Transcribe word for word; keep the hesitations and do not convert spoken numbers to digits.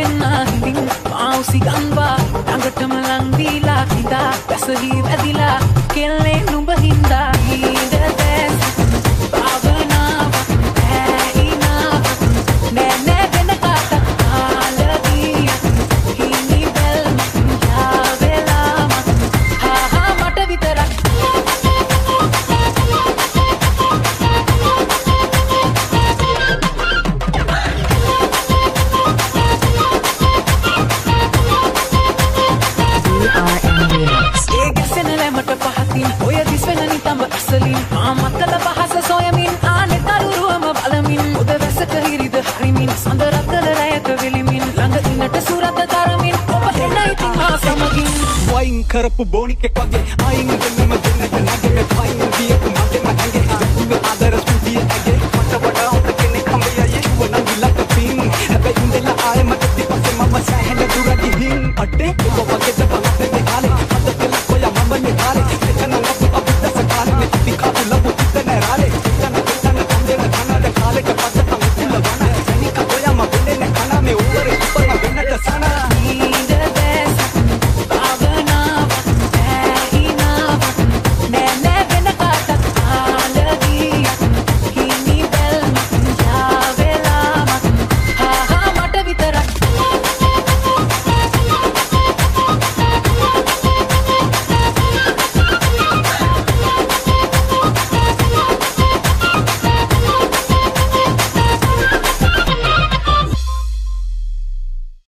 දෙන්නා හිඳින් මාවුසි ගන්වා ළඟටම ලං දීලා හිඳා පැසවි වැදිලා කෙල්ලේ නුඹ හින්දා හිඳ දැස් භාවනාවක් ඇයිනාවක් නෑ නෑ වෙන කාටත් ආලගියක් හිමි බැල්මක් යාවෙලාමක් හා හා මට විතරක් ඔය දිස්වෙන නිතඹ අසලින් ආමත්තල පහස සොයමින් ආනෙ තරුරුවම බලමින් උද වැසක හිරිද හරිමින් සඳ රතල රැයක වෙලිමින් ළඟ ඉන්නට සුරත තරමින් ඔබ එන්නයි ඉතින් මා සමගින් වයින් කරපු බොනිකෙක් වගේ අයින් වෙන්නම දෙන්නට නැගෙ වයින් ගියපු